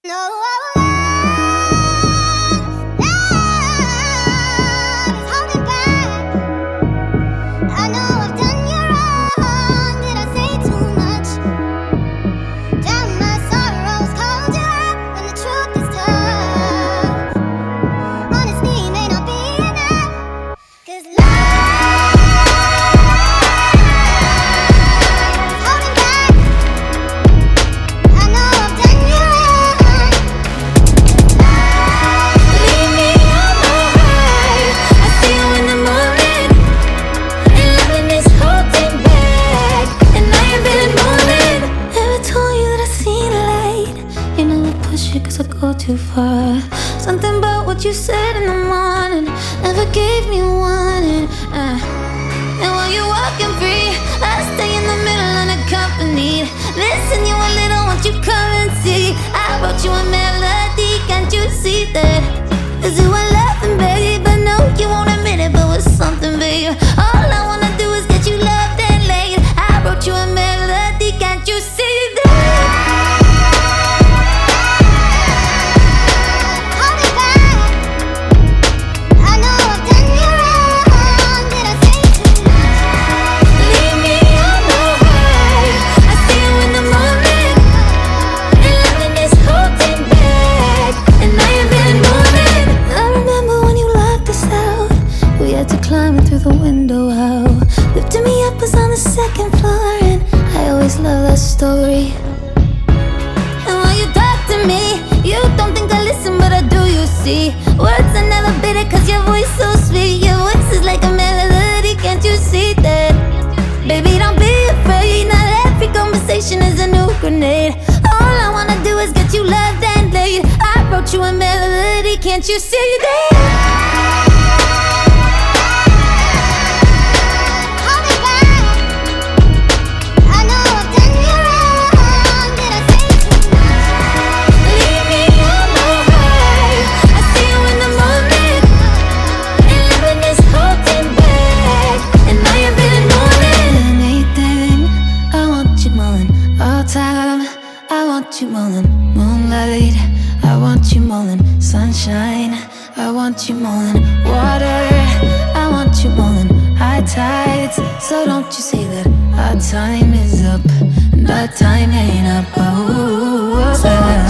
No, love is holding back. I know I've done you wrong. Did I say too much? Drown my sorrows, called you out when the truth is tough. Honesty may not be enough, 'cause love is holding back. I know I've done you wrong. Leave me on my way. I see you in the morning, and loving is holding back, and I ain't feeling morning. Never told you that I seen light. You know I push it 'cause I go too far. Something about what you said in the morning never gave me a warning. And while you're walking free, I stay in the middle unaccompanied. Listen you a little, won't you come and see? I wrote you a melody, can't you see that? Is it what loving, babe? I know you won't admit it, but with something, babe. All I wanna do is get you loved and laid. I wrote you a melody, can't you see that? Holding back. I know I've done you wrong. Did I say too much? Leave me on my way. I see you in the morning, and loving is holding back, and I ain't feeling morning. I remember when you locked us out. We had to climb in through the window out. Lifting me up was on the second floor, and I always love that story. And while you talk to me, you don't think I listen, but I do, you see. Words are never bitter, 'cause your voice so sweet. Your voice is like a melody, can't you see that? Baby, don't be afraid, not every conversation is a new grenade. All I wanna do is get you loved and laid. I wrote you a melody, can't you see that? Holding back. I know I've done you wrong. Did I say too much? Leave me on my way. I see you in the morning, and loving is holding back, and I ain't feeling morning. Anything, I want you more than all time. I want you more than moonlight. I want you more than sunshine. I want you more than water. I want you more than high tides. So don't you see that our time is up, and our time ain't up. Oh,